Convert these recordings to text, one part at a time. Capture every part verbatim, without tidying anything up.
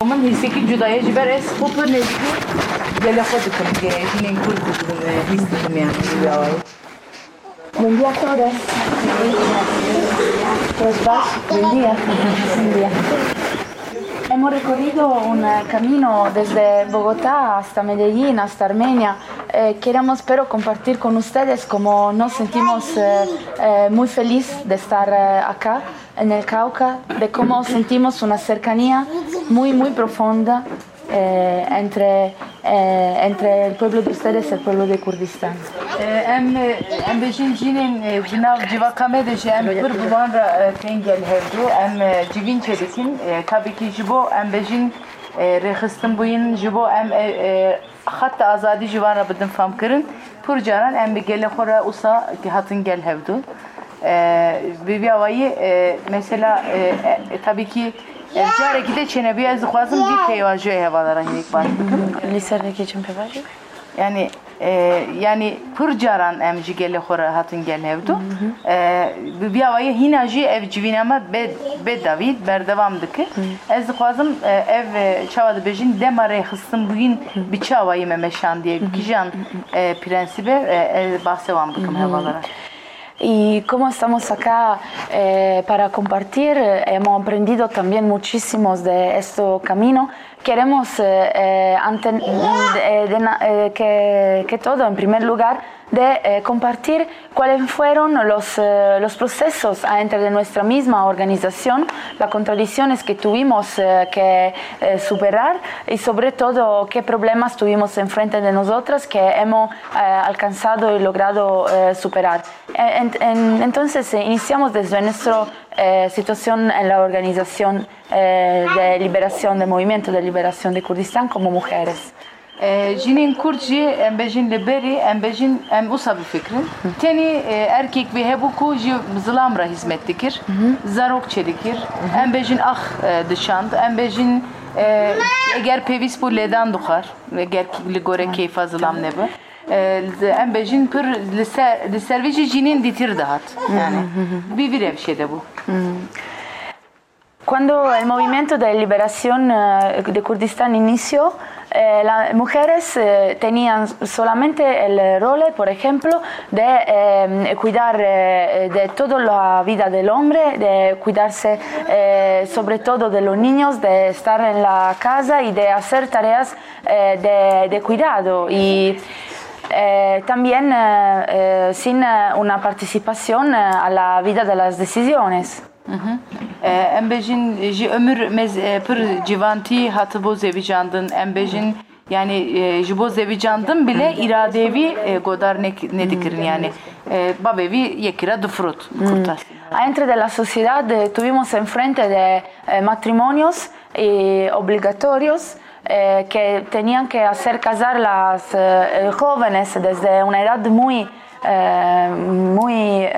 من هیسکی جدایی جبر اس خوب نزدی گله خود کم که جنین کرد هیست کمیان جوایی. Buen día a todos. ¿Todos vas? Buen día. Buen día. Hemos recorrido un camino desde Bogotá hasta Medellín, hasta Armenia. Eh, queremos pero compartir con ustedes cómo nos sentimos eh, eh, muy felices de estar eh, acá en el Cauca, de cómo sentimos una cercanía muy muy profunda eh, entre, eh, entre el pueblo de ustedes y el pueblo de Kurdistán. Em em bejin jinin jinav civakame de şey em bir bulan ra tengel hevdu em civin çedikin tabii ki jibo em bejin rexistin buyin jibo em hatta azadi civarı bidin fam kırın purcaran em bir gele xora usa ki hatın gel hevdu bir bir avayı mesela tabii ki Jareki de çenebi az xwazim bir peyvajı hevalara hinek başlıkım. Liserdeki için peyvajı? Yani e, yani pırcaran emci gele xora hatın gel hevdu. Bir avayı hinaji ev civinama bed bed David berdevam dikir. Ez xwazim ev çavadı bejin demare xistim bugün bir çavayı memeşan diye kijan prensibe bahsevam dikim hevalara. Y como estamos acá eh, para compartir, hemos aprendido también muchísimos de este camino. Queremos eh, ante, de, de, de, que, que todo, en primer lugar, de eh, compartir cuáles fueron los, eh, los procesos dentro de nuestra misma organización, las contradicciones que tuvimos eh, que eh, superar y sobre todo qué problemas tuvimos enfrente de nosotras que hemos eh, alcanzado y logrado eh, superar. En, en, entonces eh, iniciamos desde nuestra eh, situación en la organización eh, de liberación, del movimiento de liberación de Kurdistán como mujeres. Jinin Kürtçi em bejin liberi em bejin em usa bir fikrin. Teni erkek ve hebuku zılamra hizmet dikir. Zarok çelikir. Em bejin ah dışand. Em bejin eğer pevis bu ledan dukar. Eğer ligore keyfa zılam nebe. Em bejin pür liservici jinin ditir dahat. Yani bir bir ev şeyde bu. Cuando el movimiento de liberación de Kurdistán inició, eh, las mujeres eh, tenían solamente el rol, por ejemplo, de eh, cuidar eh, de toda la vida del hombre, de cuidarse eh, sobre todo de los niños, de estar en la casa y de hacer tareas eh, de, de cuidado. Y Eh, también eh, eh, sin una participación eh, a la vida de las decisiones. Em bejin ji ömür mez pır civanti hatı bo zevicandın em bejin yani ji bo zevicandın bile iradevi godar ne ne dikirin yani babevi yekira dufrut kurtas. Dentro de la sociedad eh, tuvimos enfrente de eh, matrimonios eh, obligatorios eh, que tenían que hacer casar las eh, jóvenes desde una edad muy eh, muy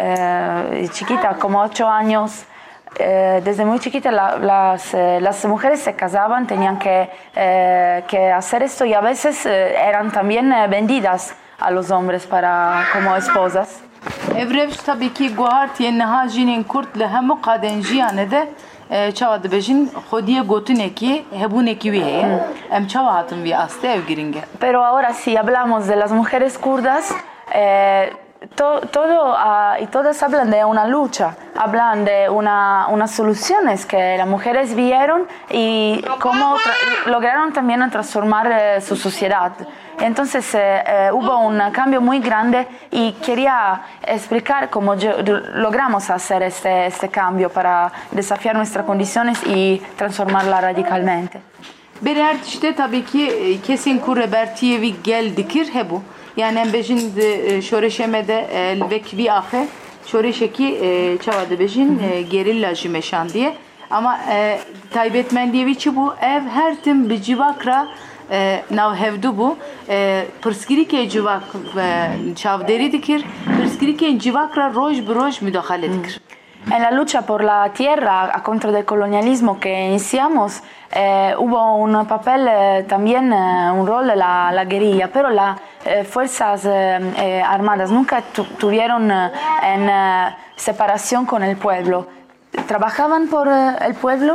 eh, chiquita, como ocho años. Eh, desde muy chiquita la, las, eh, las mujeres se casaban, tenían que, eh, que hacer esto y a veces eh, eran también eh, vendidas a los hombres para, como esposas. Evrev tabii ki guhart yenha jinin kurt le hemu qaden jiyane de çavadı bejin xodiye gotuneki hebuneki vihe em çavatın vi aste ev giringe. Pero ahora si hablamos de las mujeres kurdas eh, To, todo uh, y todas hablan de una lucha, hablan de una, unas soluciones que las mujeres vieron y cómo lograron también transformar eh, su sociedad. Entonces eh, eh, hubo un cambio muy grande y quería explicar cómo yo, logramos hacer este, este cambio para desafiar nuestras condiciones y transformarla radicalmente. Berer işte tabii ki kesin kurebertiye vi gel dikir hebu. Yani em bejin şoreşemede vekvi afe şoreşeki çavadı bejin gerilla jimeşan diye ama taybetmen diye viçi bu ev her tim bir civakra nav hevdu bu pırskirike civak çavderi dikir pırskirike civakra roj bir roj müdahale dikir. En la lucha por la tierra contra el colonialismo que iniciamos, eh, hubo un papel eh, también, eh, un rol la, la guerrilla, pero las eh, fuerzas eh, armadas nunca tu, tuvieron eh, en eh, separación con el pueblo. Trabajaban por eh, el pueblo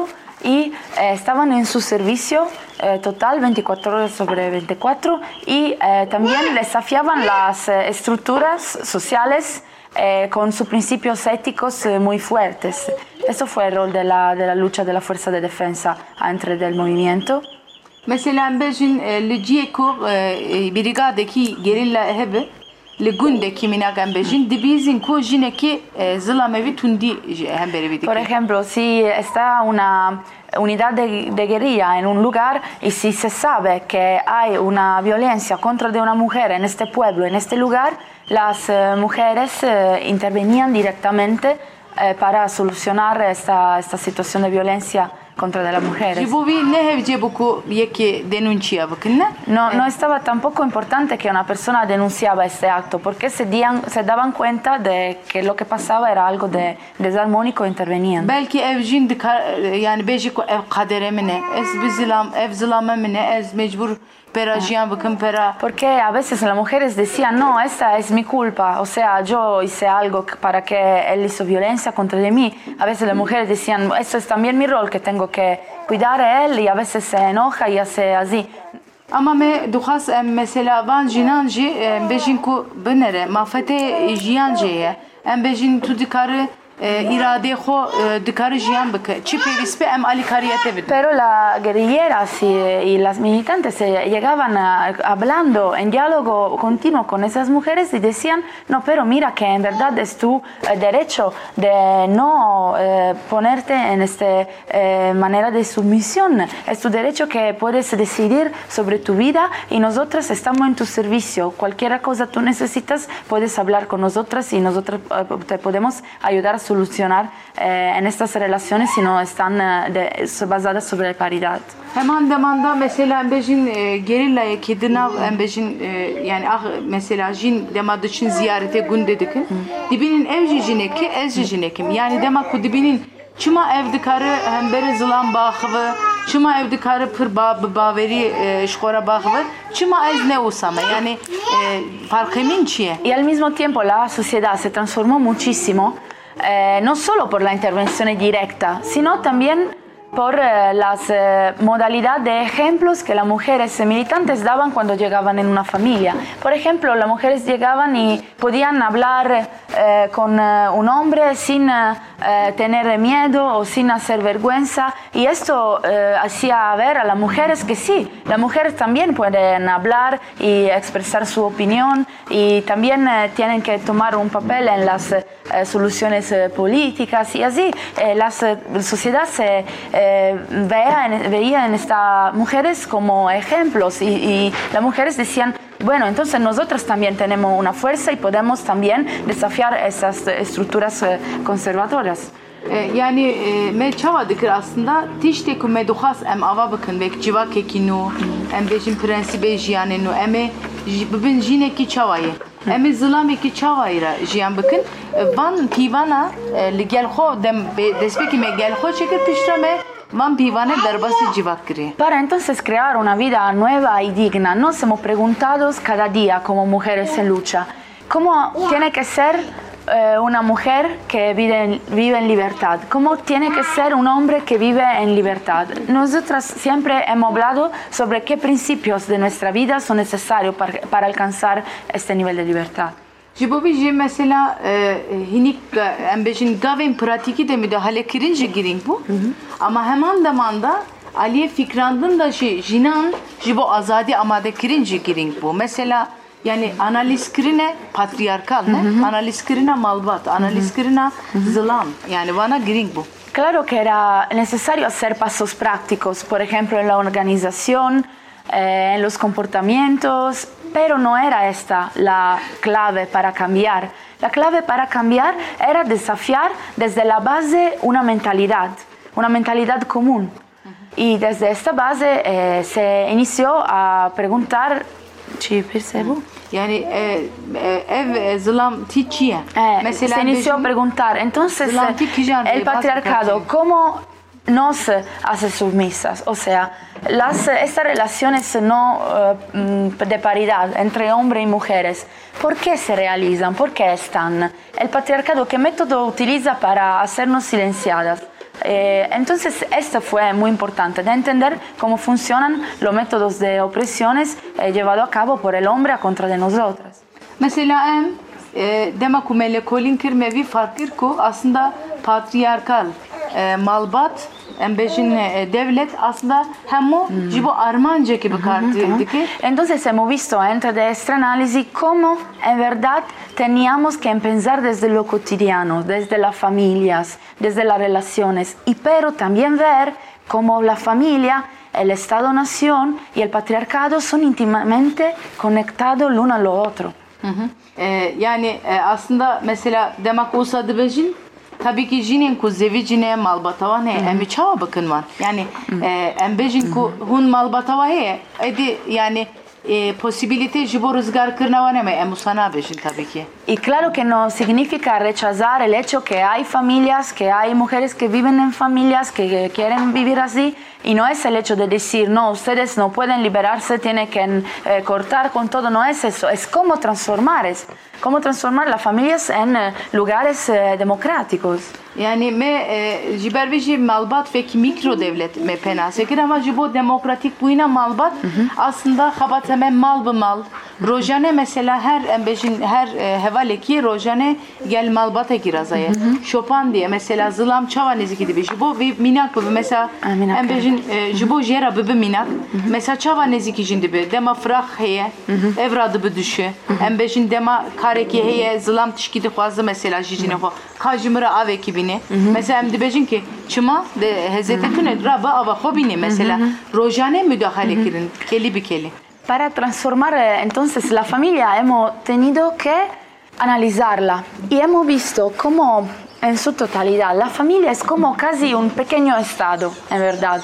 y eh, estaban en su servicio eh, total veinticuatro horas sobre veinticuatro y eh, también desafiaban las eh, estructuras sociales eh, con sus principios éticos eh, muy fuertes. Eso fue el rol de la, de la lucha de la fuerza de defensa entre del movimiento. Mesela bejin Ligieko brigadeki gerilla hebe Ligundeki minagan bejin dibizin ko jineki zılamevi tundi hembere vidiki. Por ejemplo, si está una unidad de, de guerrilla en un lugar y si se sabe que hay una violencia contra de una mujer en este pueblo, en este lugar, las uh, mujeres uh, intervenían directamente uh, para solucionar esta, esta situación de violencia contra de las mujeres. No, no estaba tampoco importante que una persona denunciaba este acto porque se, dían, se daban cuenta de que lo que pasaba era algo de desarmónico e intervenían. Belki evcin yani bejik ev kaderemine ez bizilam ev zilamemine ez mecbur perajian bakın pera. Porque a veces las mujeres decían, no, esta es mi culpa, o sea, yo hice algo para que él hizo violencia contra de mí. A veces las mujeres decían, eso es también mi rol, que tengo que cuidar a él, y a veces se enoja y hace así. Ama me duhas mesela van jinanji bejin ku benere mafete jianjeye em bejin tu dikarı irade xo dikarı jian bak çi pevispe em alikariyete vid. Pero las guerrilleras y, y las militantes eh, llegaban a, hablando en diálogo continuo con esas mujeres y decían, no, pero mira que en verdad es tu eh, derecho de no eh, ponerte en esta eh, manera de sumisión, es tu derecho que puedes decidir sobre tu vida y nosotras estamos en tu servicio, cualquier cosa tú necesitas puedes hablar con nosotras y nosotros eh, te podemos ayudar a solucionar eh, en estas relaciones si no están eh, de, basadas sobre la paridad. Hemen demanda mesela embejin gerillaya kedinav embejin yani ah mesela jin demadı için ziyarete gündedik. Dibinin evci jineki ezci jinekim. Yani demak ku dibinin çıma evdikarı hembere zılan bağıvı, çıma evdikarı pır bağ bağveri şkora bağıvı, çıma ez ne usama. Yani farkımın çiye. Y al mismo tiempo la sociedad se transformó muchísimo. Eh, no solo por la intervención directa, sino también por eh, las eh, modalidades de ejemplos que las mujeres militantes daban cuando llegaban en una familia. Por ejemplo, las mujeres llegaban y podían hablar eh, con eh, un hombre sin eh, tener miedo o sin hacer vergüenza, y esto eh, hacía ver a las mujeres que sí, las mujeres también pueden hablar y expresar su opinión y también eh, tienen que tomar un papel en las eh, soluciones eh, políticas, y así eh, la sociedad se eh, veía, en, veía en estas mujeres como ejemplos y, y las mujeres decían, bueno, entonces nosotros también tenemos una fuerza y podemos también desafiar esas estructuras eh, conservadoras. Yani me çavadıkır aslında tişte ku meduhas em ava bakın bek civa kekinu em bejin prensibe jiyanenu eme bibin jineki çavayı eme zılameki çavayra jiyan bakın van pivana ligel xo dem despeki me gel xo çekir tişrame van pivane darbası civak kiri. Para entonces crear una vida nueva y digna, nos hemos preguntado cada día como mujeres en lucha, ¿cómo tiene que ser una mujer que vive en, vive en libertad? ¿Cómo tiene que ser un hombre que vive en libertad? Nosotras siempre hemos hablado sobre qué principios de nuestra vida son necesarios para, para alcanzar este nivel de libertad. Jibobi mesela hinik embejin gavin pratiki de müdahale kirince giring bu. Ama hemen zamanda Aliye fikrandın da jinan jibo azadi amade kirince giring bu. Mesela yani analiz kirine patriarkal ne? Analiz kirine malbat, analiz kirine zılan. Yani bana giring bu. Claro que era necesario hacer pasos prácticos, por ejemplo en la organización, eh, en los comportamientos, pero no era esta la clave para cambiar. La clave para cambiar era desafiar desde la base una mentalidad, una mentalidad común. Y desde esta base eh, se inició a preguntar, ¿ci percebo? Yani ev zılam tiçiye. Se inició a preguntar, entonces el patriarcado, ¿cómo nos hace sumisas? O sea, las, estas relaciones no uh, de paridad entre hombres y mujeres, ¿por qué se realizan? ¿Por qué están? El patriarcado, ¿qué método utiliza para hacernos silenciadas? Eh, entonces, esto fue muy importante, de entender cómo funcionan los métodos de opresiones eh, llevados a cabo por el hombre a contra de nosotras. Mesela em e, demek ku melekolin kirmevi farkır ku aslında patriarkal e, malbat em bejin e, devlet aslında hem o jibo Armanca gibi kartıydı ki. Entonces hemos visto entre de esta análisis cómo en verdad teníamos que pensar desde lo cotidiano, desde las familias, desde las relaciones, y pero también ver cómo la familia, el Estado-nación y el patriarcado son íntimamente conectados el uno al otro. Hı hı. E, yani e, aslında mesela demek olsa dibejin tabii ki jinin ku zevicine malbatava ne emi çava bakın var. Yani e, embejin ku hun malbatava he edi yani e, posibilite jibo rızgar kırnava ne me emu sana bejin tabii ki. Y claro que no significa rechazar el hecho que hay familias, que hay mujeres que viven en familias, que quieren vivir así, y no es el hecho de decir, no, ustedes no pueden liberarse, tienen que eh, cortar con todo, no es eso, es cómo transformar, es cómo transformar las familias en eh, lugares eh, democráticos. Yani me e, jiberbeji malbat ve ki mikro devlet me penasegir ama jibo demokratik buyuna malbat aslında habat hemen mal bu mal. Rojane mesela her embejin her e, hevaleki rojane gel malbata girazaya. Chopin diye mesela zılam çavanezi gibi jibo ve minak bu mesela embejin e, jibo jera bu minak. Mesela çavanezi kicindi be dema frak heye evradı bu düşü. Embejin dema kareki heye zılam tişkidi fazla mesela jijine ho. Kajmıra ave kibini. Mesela em dibejin ki çıma de hezetetüne raba ava hobini mesela rojane müdahale kirin keli bir keli. Para transformar eh, entonces la familia hemos tenido que analizarla y hemos visto cómo en su totalidad la familia es como casi un pequeño estado, en verdad.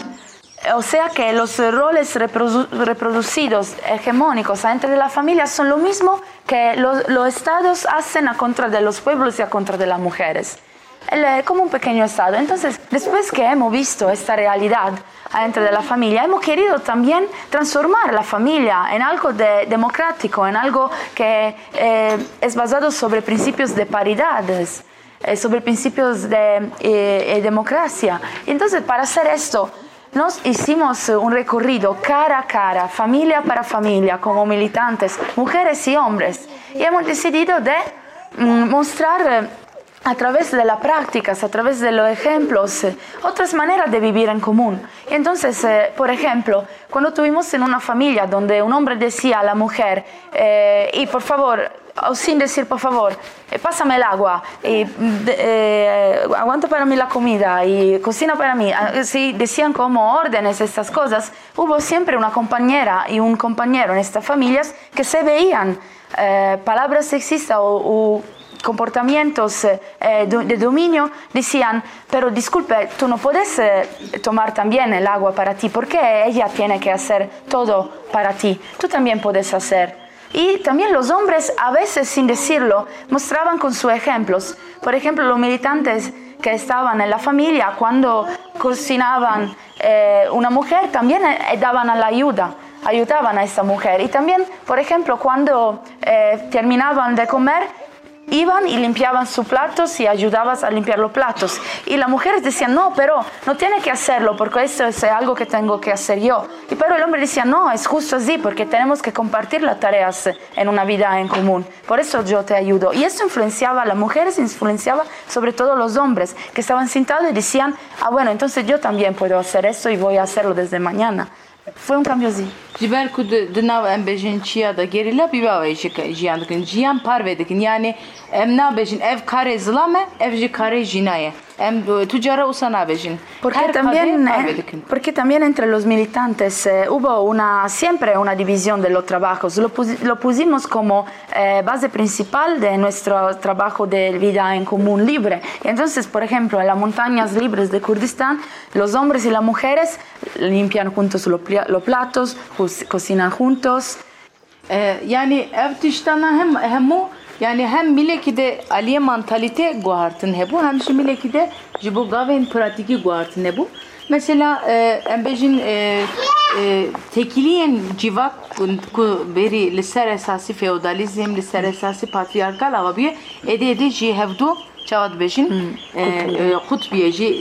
O sea que los roles reprodu reproducidos hegemónicos entre la familia son lo mismo que los, los estados hacen a contra de los pueblos y a contra de las mujeres. El, como un pequeño estado. Entonces, después que hemos visto esta realidad dentro de la familia, hemos querido también transformar la familia en algo de, democrático, en algo que eh, es basado sobre principios de paridades, eh, sobre principios de eh, democracia. Entonces, para hacer esto, nos hicimos un recorrido cara a cara, familia para familia, como militantes, mujeres y hombres, y hemos decidido de mm, mostrar eh, a través de las prácticas, a través de los ejemplos, eh, otras maneras de vivir en común. Y entonces, eh, por ejemplo, cuando estuvimos en una familia donde un hombre decía a la mujer, eh, y por favor, o sin decir por favor, eh, pásame el agua, y de, eh, aguanta para mí la comida y cocina para mí, si decían como órdenes estas cosas, hubo siempre una compañera y un compañero en estas familias que se veían eh, palabras sexistas o, o comportamientos eh, de dominio, decían, pero disculpe, tú no puedes eh, tomar también el agua para ti, porque ella tiene que hacer todo para ti, tú también puedes hacer. Y también los hombres, a veces sin decirlo, mostraban con sus ejemplos. Por ejemplo, los militantes que estaban en la familia, cuando cocinaban eh, una mujer, también eh, daban a la ayuda, ayudaban a esta mujer. Y también, por ejemplo, cuando eh, terminaban de comer, iban y limpiaban sus platos y ayudabas a limpiar los platos. Y las mujeres decían, no, pero no tiene que hacerlo porque eso es algo que tengo que hacer yo. Y pero el hombre decía, no, es justo así porque tenemos que compartir las tareas en una vida en común. Por eso yo te ayudo. Y eso influenciaba a las mujeres, influenciaba sobre todo a los hombres que estaban sentados y decían, ah, bueno, entonces yo también puedo hacer esto y voy a hacerlo desde mañana. Fue un cambio así. Jiber ku de nav embejin çiya da gerila biba ve jiyandıkın jiyan parvedekin yani em nabejin ev kare zlame ev ji kare jinaye em tujara usana bejin porque también eh, porque también entre los militantes eh, hubo una siempre una división de los trabajos, lo, pus, lo pusimos como eh, base principal de nuestro trabajo de vida en común libre. Y entonces, por ejemplo, en las montañas libres de Kurdistán, los hombres y las mujeres limpian juntos los, los platos, cocinan juntos. Ee, yani ev tiştana hem hem o yani hem mileki de aliye mantalite guartın he bu hem şu mileki de jibo gaven pratiki guartın he bu. Mesela e, embejin e, e, tekiliyen civak ku beri liser esası feodalizm liser esası patriarkal avabiye ede ede ji hevdu çava dibêjin xutbiye jî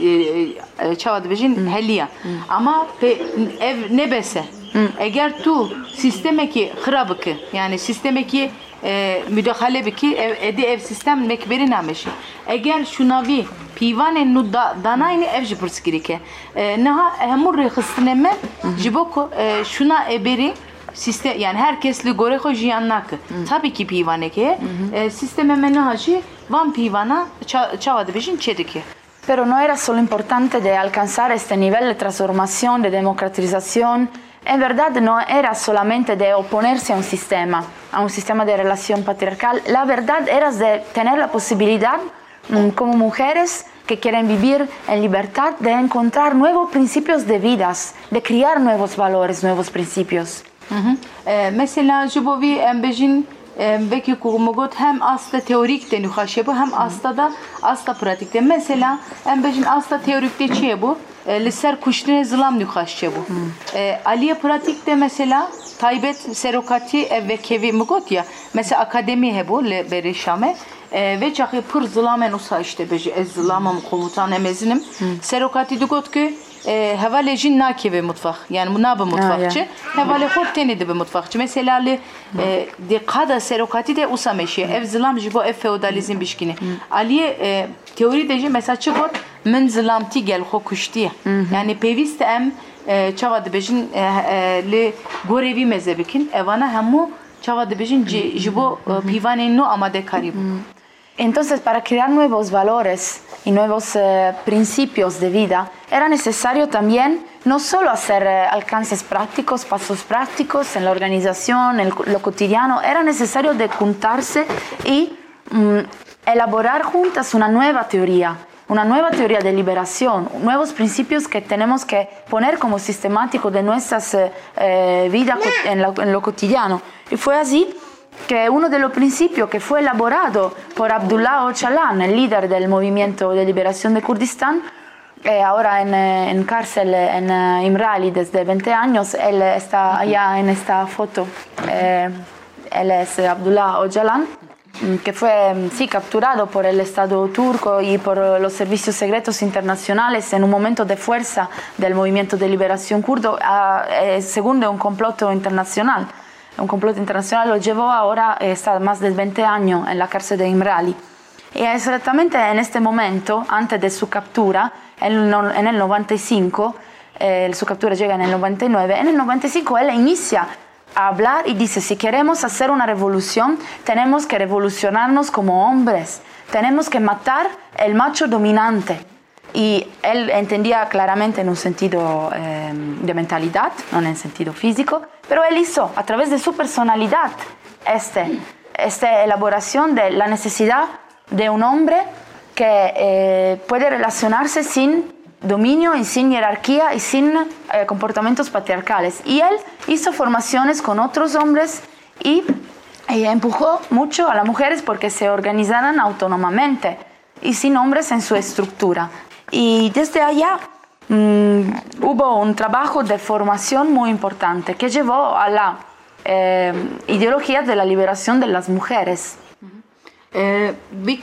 çava dibêjin heliya ama ev nebese eğer tu sistemeki xirab bike yani sistemeki müdahale bike ev edi ev sistem mekberi nameşi eğer şunavi pîvanên nû danayînê ev jî pirs girîke niha hemû rêxistinê ji bo ku şuna eberî sistem yani herkes li gore xwe jiyan nake tabii ki pîvaneke sisteme me niha jî van pîvana çawa dibêjin çêdike. Pero no era solo importante de alcanzar este nivel de transformación, de democratización. En verdad no era solamente de oponerse a un sistema, a un sistema de relación patriarcal. La verdad era de tener la posibilidad, como mujeres que quieren vivir en libertad, de encontrar nuevos principios de vidas, de criar nuevos valores, nuevos principios. Hı hı. Ee, mesela jibovi embejin veki kurumogot hem asla teorik de nühaşe bu hem asla da asla pratikte. Mesela embejin asla teorikte çiye bu. Liser kuştine zılam nühaşe bu. Aliye pratikte mesela taybet serokati ve kevi mugot ya. Mesela akademi he bu le berişame. Ve çakı pır zılamen usa işte beji ez zılamam komutan emezinim. Serokati dugot ki Hevale jin naki be mutfak yani bu nabe mutfakçı hevale xort teni de be mutfakçı mesela li de kada serokati de usameşi ev zilam jibo ev feodalizm bişkini aliye teori de mesela çıgot min zilamti gel xo kuşti yani pevist em çava de bejin li gorevi mezebikin evana hemu çava de bejin jibo pivane no amade karib. Entonces, para crear nuevos valores y nuevos eh, principios de vida, era necesario también no solo hacer eh, alcances prácticos, pasos prácticos en la organización, en lo cotidiano, era necesario de juntarse y mm, elaborar juntas una nueva teoría, una nueva teoría de liberación, nuevos principios que tenemos que poner como sistemático de nuestras eh, eh, vidas en, en lo cotidiano. Y fue así que uno de los principios que fue elaborado por Abdullah Öcalan, el líder del movimiento de liberación de Kurdistán, eh, ahora en, en cárcel en uh, Imrali desde veinte años, él está allá en esta foto, eh, él es Abdullah Öcalan, que fue sí, capturado por el Estado turco y por los servicios secretos internacionales en un momento de fuerza del movimiento de liberación kurdo, eh, según un complot internacional. Un complot internacional lo llevó ahora, está más de veinte años en la cárcel de Imrali. Y exactamente en este momento, antes de su captura, en el, en el noventa y cinco, eh, su captura llega en el noventa y nueve, en el noventa y cinco él inicia a hablar y dice, si queremos hacer una revolución, tenemos que revolucionarnos como hombres, tenemos que matar el macho dominante. Y él entendía claramente en un sentido eh, de mentalidad, no en el sentido físico, pero él hizo a través de su personalidad este, esta elaboración de la necesidad de un hombre que eh, puede relacionarse sin dominio y sin jerarquía y sin eh, comportamientos patriarcales. Y él hizo formaciones con otros hombres y, y empujó mucho a las mujeres porque se organizaran autónomamente y sin hombres en su estructura. Y desde allá mmm, hubo un trabajo de formación muy importante que llevó a la eh, ideología de la liberación de las mujeres. Eh,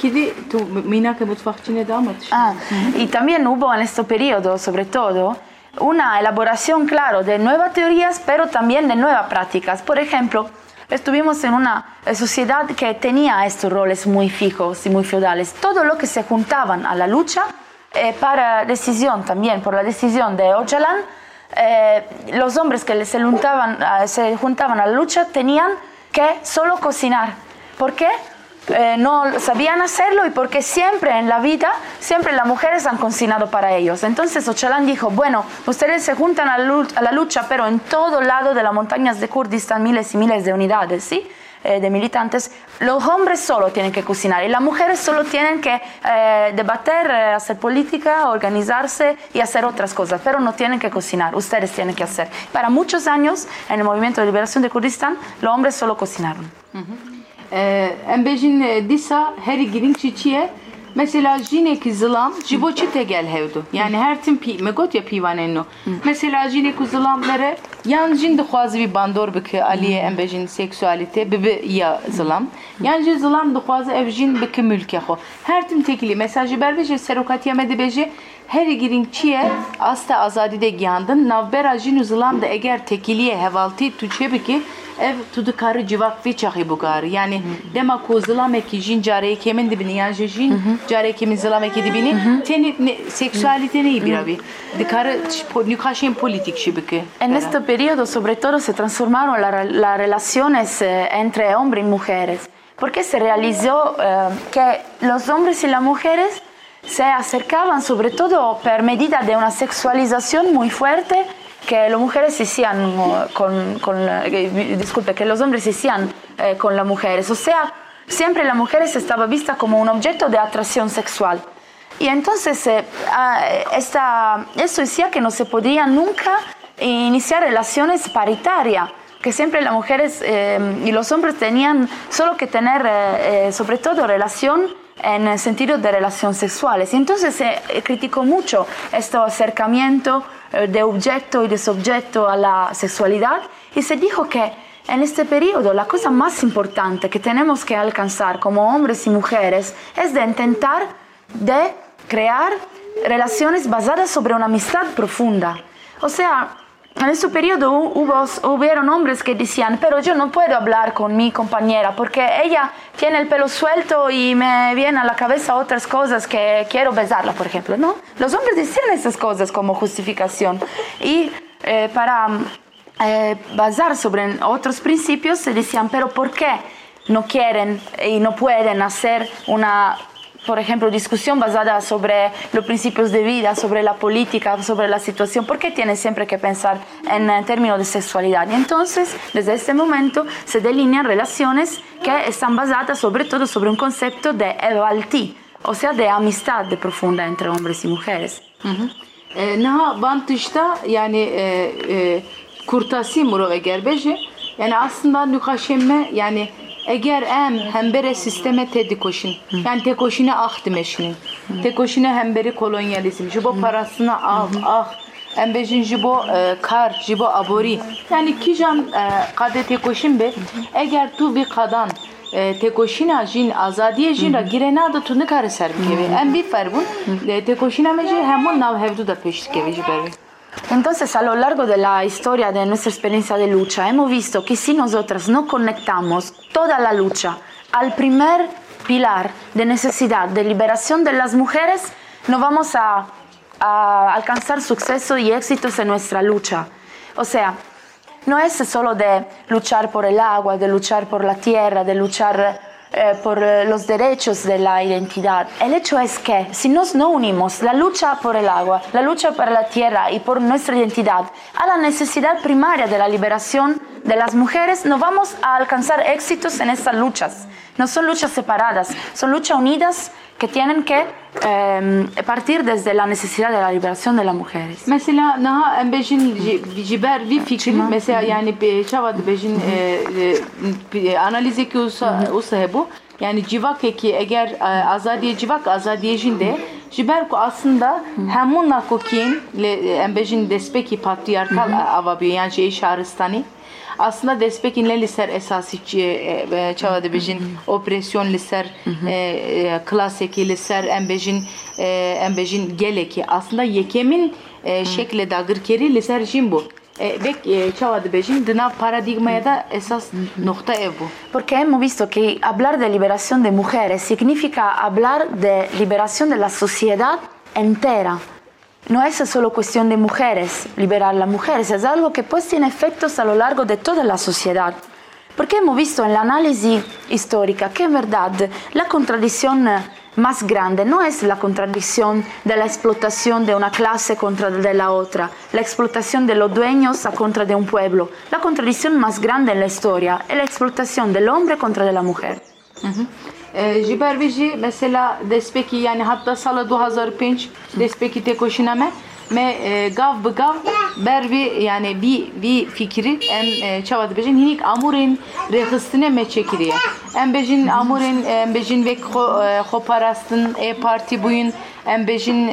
ah, y también hubo en este periodo, sobre todo, una elaboración, claro, de nuevas teorías, pero también de nuevas prácticas. Por ejemplo, estuvimos en una sociedad que tenía estos roles muy fijos y muy feudales. Todo lo que se juntaban a la lucha, Eh, para decisión también, por la decisión de Öcalan, eh, los hombres que se juntaban, eh, se juntaban a la lucha tenían que solo cocinar. ¿Por qué? Eh, no sabían hacerlo y porque siempre en la vida, siempre las mujeres han cocinado para ellos. Entonces Öcalan dijo, bueno, ustedes se juntan a la, lucha, a la lucha, pero en todo lado de las montañas de Kurdistán miles y miles de unidades, ¿sí? de militantes, los hombres solo tienen que cocinar y las mujeres solo tienen que eh, debater, eh, hacer política, organizarse y hacer otras cosas, pero no tienen que cocinar, ustedes tienen que hacer. Para muchos años, en el movimiento de liberación de Kurdistán, los hombres solo cocinaron. Embejin disa heri girin çiçiye Mesela jinek zılam jiboçi tegel hevdu. Yani her tim pi megot ya pivanenno. Mesela jinek zılamları yan jin de xwazi bir bandor bike aliye embejin seksüalite bibi ya zılam. Yan jin zılam de xwazi evjin bike mülke xo. Her tim tekili mesajı berbeje serokatiya medebeje her girin çiye asta azadi de giyandın. Navbera jin zılam da eğer tekiliye hevalti tuçe bike ev tudu karı civak ve çahi bugar. Yani dema ko zılameki jin care kemin dibini yani jin care kemin zılameki dibini teni sexualite ne bir abi. De karı nükaşen politik şibike. En este periodo sobre todo se transformaron la, las relaciones eh, entre hombres y mujeres, porque se realizó eh, que los hombres y las mujeres se acercaban sobre todo per medida de una sexualización muy fuerte que las mujeres hacían con, con eh, disculpe, que los hombres hacían eh, con las mujeres. O sea, siempre las mujeres estaban vistas como un objeto de atracción sexual. Y entonces eh, esta, esto decía que no se podía nunca iniciar relaciones paritarias, que siempre las mujeres eh, y los hombres tenían solo que tener eh, eh, sobre todo relación en el sentido de relaciones sexuales. Y entonces se eh, criticó mucho este acercamiento eh, de objeto y de sujeto a la sexualidad y se dijo que en este periodo la cosa más importante que tenemos que alcanzar como hombres y mujeres es de intentar de crear relaciones basadas sobre una amistad profunda. O sea, en ese periodo hubo, hubieron hombres que decían, pero yo no puedo hablar con mi compañera porque ella tiene el pelo suelto y me vienen a la cabeza otras cosas que quiero besarla, por ejemplo, ¿no? Los hombres decían esas cosas como justificación y eh, para eh, basar sobre otros principios se decían, pero ¿por qué no quieren y no pueden hacer una, por ejemplo, discusión basada sobre los principios de vida, sobre la política, sobre la situación? ¿Por qué tienen siempre que pensar en, en términos de sexualidad? Y entonces, desde este momento, se delinean relaciones que están basadas sobre todo sobre un concepto de evalti, o sea, de amistad de profunda entre hombres y mujeres. Naha bantışta yani e, e, kurtasi muro eğer beje yani aslında nükaşemme yani eğer em hembere sisteme tedi koşun yani tek koşuna ah demeşinin tek koşuna hemberi kolonyalizm jibo parasına al ah embejin jibo kar jibo abori yani kijan kade tek koşun be eğer tu bir kadan tek koşuna jin azadiye jin ra girena da tu ne kare serbi em bir farbun tek koşuna meje hemun nav hevdu da peştik evi jibervi. Entonces, a lo largo de la historia de nuestra experiencia de lucha, hemos visto que si nosotras no conectamos toda la lucha al primer pilar de necesidad de liberación de las mujeres, no vamos a, a alcanzar suceso y éxitos en nuestra lucha. O sea, no es solo de luchar por el agua, de luchar por la tierra, de luchar Eh, por eh, los derechos de la identidad. El hecho es que si nos no unimos la lucha por el agua, la lucha por la tierra y por nuestra identidad a la necesidad primaria de la liberación de las mujeres, no vamos a alcanzar éxitos en estas luchas. No son luchas separadas, son luchas unidas que tienen que eh, partir desde la necesidad de la liberación de las mujeres. Mesela naha embejin jiber bir fikri mesela yani çavad bejin analize ki usa usa bu yani civak ki eğer azadiye civak azadiyejin de jiber ku aslında hemun nakokin embejin despeki patriarkal avabi yani şey şaristani aslında despekinle liser esası çava debejin opresyon liser klaseki liser embejin embejin geleki aslında yekemin şekle dagır keri liser jimbo bek çava debejin dınav paradigmaya da esas nokta ev bu. Porque hemos visto que hablar de liberación de mujeres significa hablar de liberación de la sociedad entera. No es solo cuestión de mujeres, liberar a las mujeres, es algo que pues tiene efectos a lo largo de toda la sociedad. Porque hemos visto en la análisis histórica que en verdad la contradicción más grande no es la contradicción de la explotación de una clase contra de la otra, la explotación de los dueños a contra de un pueblo. La contradicción más grande en la historia es la explotación del hombre contra de la mujer. Uh-huh. Jiber viji mesela despeki yani hatta sala iki bin beş despeki tek hoşiname me gav bi gav ber vi yani bir bir fikri em çavat bejin hinik amurin rehistine me çekiriye. Em bejin amurin em bejin ve xoparastın e parti buyun em bejin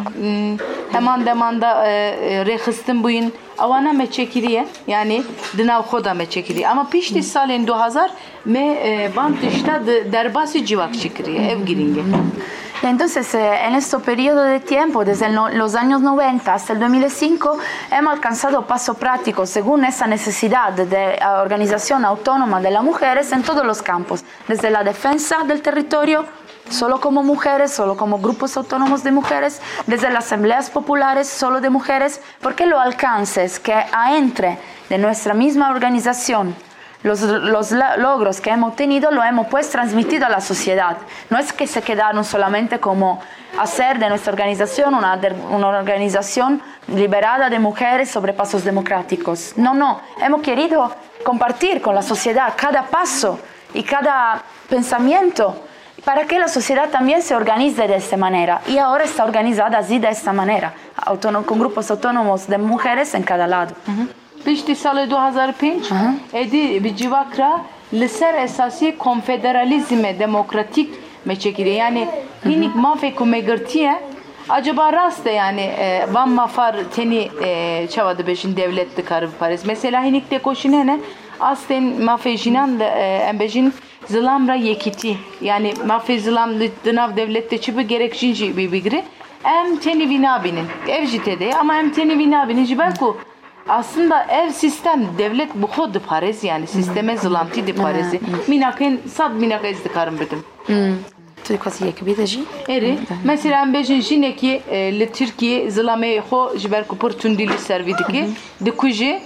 hemen demanda rehistin buyun avana me çekiriye yani dinav xoda me çekiriye. Ama pişti salen iki bin me bant işte derbasi civak çekiriye ev giringe. Entonces, en este periodo de tiempo, desde los años noventa hasta el dos mil cinco, hemos alcanzado pasos prácticos según esa necesidad de organización autónoma de las mujeres en todos los campos, desde la defensa del territorio, solo como mujeres, solo como grupos autónomos de mujeres, desde las asambleas populares, solo de mujeres, porque los alcances que entre de nuestra misma organización, Los, los logros que hemos tenido lo hemos pues transmitido a la sociedad. No es que se quedaron solamente como hacer de nuestra organización una, una organización liberada de mujeres sobre pasos democráticos. No, no, hemos querido compartir con la sociedad cada paso y cada pensamiento para que la sociedad también se organice de esta manera. Y ahora está organizada así de esta manera, autónom, con grupos autónomos de mujeres en cada lado. Uh-huh. Pişti salı iki bin beş edi bir civakra liser esası konfederalizme demokratik meçekiri yani hinik mafe kumegirtiye acaba rast yani van mafar teni çavadı beşin devletli karı Paris mesela hinik de koşine ne asten mafe jinan da embejin zılamra yekiti yani mafe zılam dınav devlette çıbı gerek jinji bir bigri em teni vinabinin evjitede ama em teni vinabinin jiberku aslında ev sistem devlet bu kodu Paris yani sisteme zılanti de Paris'i minakın sad minak ezdikarım bidim. Tu quasi ekibideci? Eri mesela bejin jineki le Türkiye zılame ho jiber kupur tundili servidiki de kuje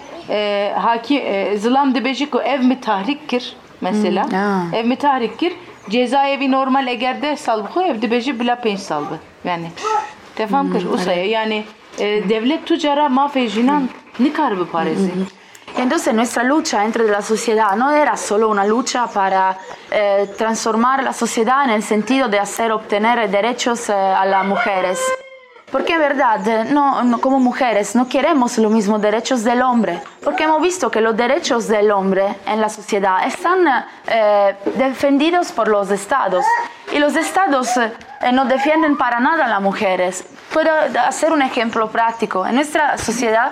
haki zılam de beji ko ev mi tahrikir mesela ev mi tahrikir cezaevi normal egerde salbı ev de beji bila penç salbı yani tefam kır usaya yani devlet tucara mafejinan ni karbi parece. Entonces nuestra lucha entre la sociedad no era solo una lucha para eh, transformar la sociedad en el sentido de hacer obtener derechos eh, a las mujeres. Porque en verdad, no, no, como mujeres, no queremos los mismos derechos del hombre. Porque hemos visto que los derechos del hombre en la sociedad están eh, defendidos por los estados. Y los estados eh, no defienden para nada a las mujeres. Puedo hacer un ejemplo práctico. En nuestra sociedad,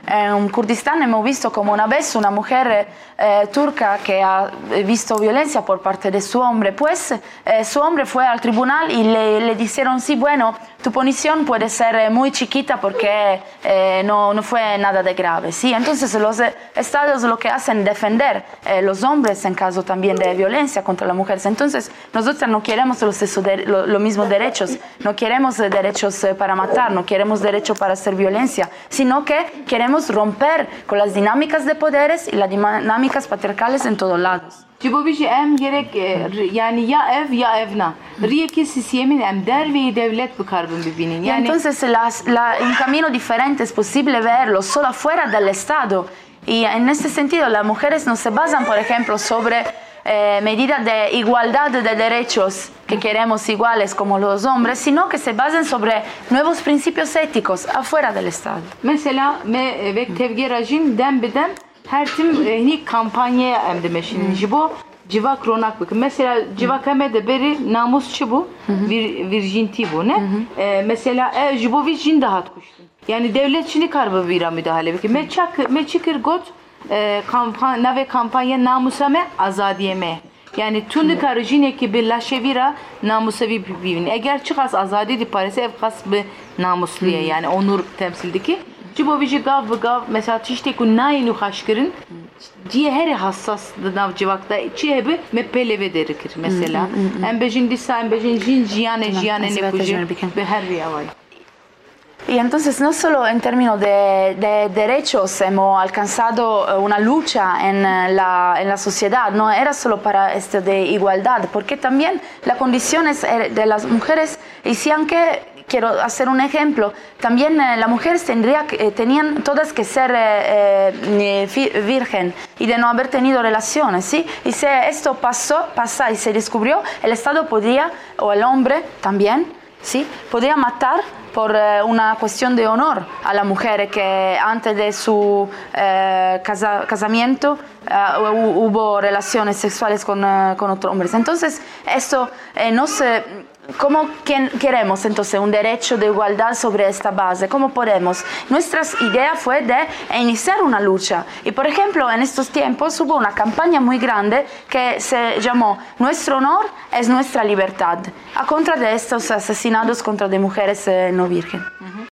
en Kurdistán, hemos visto como una vez una mujer eh, turca que ha visto violencia por parte de su hombre, pues eh, su hombre fue al tribunal y le, le dijeron, sí, bueno, tu punición puede ser muy chiquita porque eh, no, no fue nada de grave, ¿sí? Entonces los eh, estados lo que hacen es defender eh, los hombres en caso también de violencia contra las mujeres. Entonces nosotros no queremos los, los, los mismos derechos, no queremos eh, derechos eh, para matar, no queremos derecho para hacer violencia, sino que queremos romper con las dinámicas de poderes y las dinámicas patriarcales en todos lados. Cibovici em gerek yani ya ev ya evna. Riyeki sistemin em derveyi devlet bu karbon bibinin. Yani entonces las, la, un camino diferente es posible verlo solo afuera del Estado. Y en este sentido las mujeres no se basan, por ejemplo, sobre eh, medidas de igualdad de derechos que queremos iguales como los hombres, sino que se basan sobre nuevos principios éticos afuera del Estado. Mesela me ve tevge rejim dem bidem her tim hani kampanya emde meşin jibo civak ronak bakın. Mesela civak emede beri namusçu bu vir virginti bu ne? E, mesela e jibo virgin dahat kuştun. Yani devlet şimdi karba vira müdahale bakın. Me çak me çıkır got e, kampanya ve kampanya namusame azadiyeme. Yani tunu karıcine ki bir laşevira namusavi bibin. Eğer çıkas azadi di Paris'e ev kas bir namusluya yani onur temsildeki. Cibovici gav gav mesela tişte ku naynu haşkırın diye her hassas nav civakta çihebi me peleve derikir mesela. Embejin disa embejin jin jiyane jiyane ne kuji be her riyavay. Y entonces no solo en términos de, de derechos hemos alcanzado una lucha en la, en la sociedad, no era solo para esto de igualdad, porque también las condiciones de las mujeres decían que, quiero hacer un ejemplo, también eh, las mujeres tendría, eh, tenían todas que ser eh, eh, virgen y de no haber tenido relaciones, ¿sí? Y si esto pasó, pasa y se descubrió, el Estado podía, o el hombre también, ¿sí? Podía matar por eh, una cuestión de honor a la mujer, que antes de su eh, casa, casamiento uh, hubo relaciones sexuales con, uh, con otros hombres. Entonces, esto eh, no se... ¿Cómo queremos entonces un derecho de igualdad sobre esta base? ¿Cómo podemos? Nuestra idea fue de iniciar una lucha. Y por ejemplo, en estos tiempos hubo una campaña muy grande que se llamó Nuestro honor es nuestra libertad, a contra de estos asesinatos contra de mujeres eh, no virgen.